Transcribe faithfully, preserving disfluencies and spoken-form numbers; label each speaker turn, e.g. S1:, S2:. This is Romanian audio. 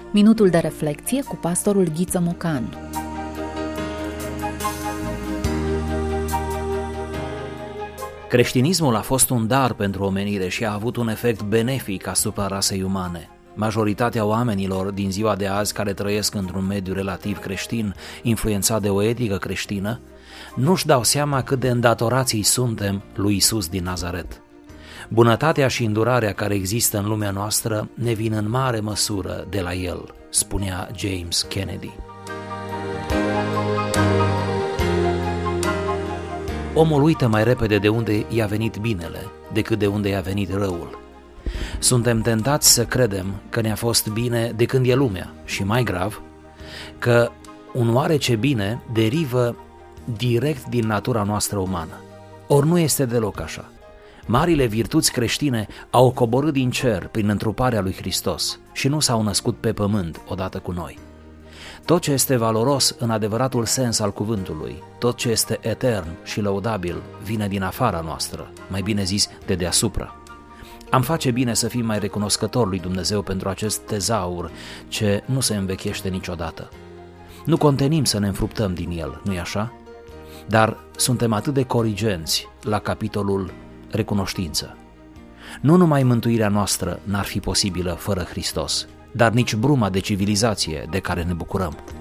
S1: Minutul de reflecție cu pastorul Ghiță Mocanu.
S2: Creștinismul a fost un dar pentru omenire și a avut un efect benefic asupra rasei umane. Majoritatea oamenilor din ziua de azi care trăiesc într-un mediu relativ creștin, influențat de o etică creștină, nu-și dau seama cât de îndatorați suntem lui Iisus din Nazaret. Bunătatea și îndurarea care există în lumea noastră ne vin în mare măsură de la El, spunea James Kennedy. Omul uită mai repede de unde i-a venit binele decât de unde i-a venit răul. Suntem tentați să credem că ne-a fost bine de când e lumea și, mai grav, că un oarece bine derivă direct din natura noastră umană. Ori nu este deloc așa. Marile virtuți creștine au coborât din cer prin întruparea lui Hristos și nu s-au născut pe pământ odată cu noi. Tot ce este valoros în adevăratul sens al cuvântului, tot ce este etern și lăudabil, vine din afara noastră, mai bine zis de deasupra. Am face bine să fim mai recunoscători lui Dumnezeu pentru acest tezaur ce nu se învechește niciodată. Nu contenim să ne înfruptăm din el, nu-i așa? Dar suntem atât de corigenți la capitolul recunoștință. Nu numai mântuirea noastră n-ar fi posibilă fără Hristos, dar nici bruma de civilizație de care ne bucurăm.